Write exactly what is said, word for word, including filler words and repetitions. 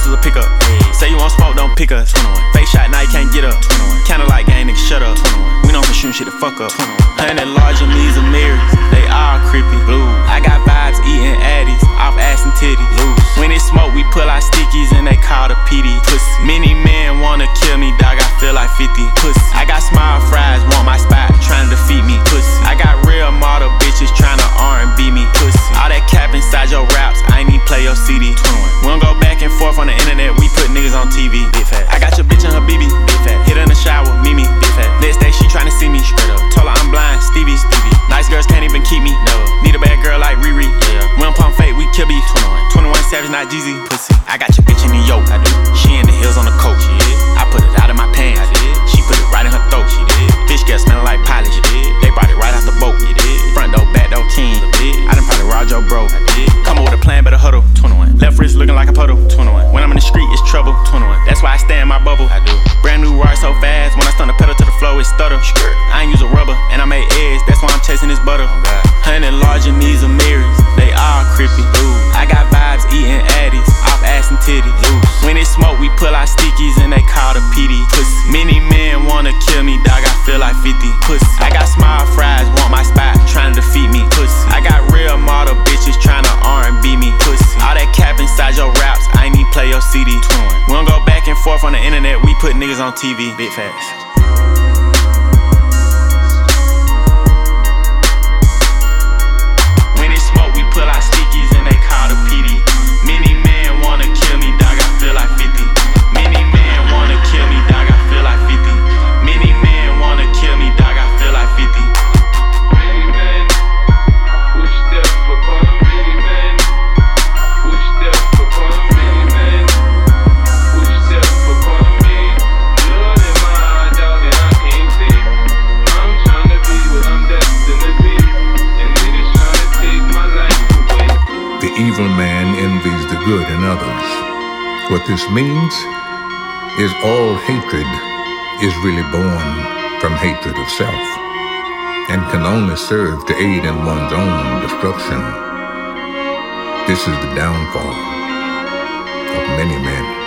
was a pickup. Say you want smoke, don't pick us. Face shot, now you can't get up. Kinda like gang, nigga, shut up. We know from shooting shit the fuck up. Hundred large and these are mirrors, they all creepy. Blue. I got vibes eating addies, off ass and titties. Loose. When it smoke, we pull our stickies and they call the P D. Pussy. Many men wanna kill me, dog, I feel like fifty. Pussy. I got small fries, want my spot, trying to defeat me. Pussy. I got real model bitches trying to R and B me. Pussy. All that cap inside your raps, I ain't even play your C D. We don't go back and forth on the internet, we put niggas on T V. Big fat. I got your bitch in her B B. Big fat. Hit her in the shower, Mimi. Big fat. Next day she tryna see me. Straight up. Told her I'm blind, Stevie. Stevie. Nice girls can't even keep me. Never. Need a bad girl like Riri. Yeah. We don't pump fake, we kill beef. twenty-one Savage, not Jeezy. Pussy. I got your bitch in the yoke. I do. She in the hills on the coach. Yeah. I put it out of my pants. I did. She put it right in her throat. She did. Fish gas smelling like polish. You did. They brought it right out the boat. You did. Front door, back door, king. I done probably robbed your bro. I did. Come up with a plan, better huddle. twenty-one. Left wrist looking like a puddle. twenty-one. When I'm in the street, it's trouble. twenty-one. That's why I stay in my bubble. I do. Brand new ride so fast. When I stun the pedal to the floor, it stutter. Skirt. I ain't use a rubber, and I made eggs. That's why I'm chasing this butter. Oh, Hundred large and these are mirrors. They all creepy. Ooh. I got vibes eating addies, off ass and titties. Loose. When it smoke, we pull our stickies and they call the P D. Pussy. Many men wanna kill me, dog. I feel like fifty. Pussy. I got small fries, want my spot, trying to defeat me. Pussy. I got real model bitches trying to R and B me. Pussy. All that cap inside your raps, I ain't even play your C D. We don't go back and forth on the internet, we put niggas on T V. Big facts. Pull our stickies and they call the P D. Many men wanna kill me, dog, I feel like fifty. Many men wanna kill me, dog, I feel like fifty. Many men wanna kill me, dog, I feel like fifty. Many men push death upon many men. Push death upon many men. Push death upon me. Blood in my eye, dog, and I can't see. I'm trying to be what I'm destined to be. And niggas trying to take my life. The evil man envies the good in others. What this means is all hatred is really born from hatred of self and can only serve to aid in one's own destruction. This is the downfall of many men.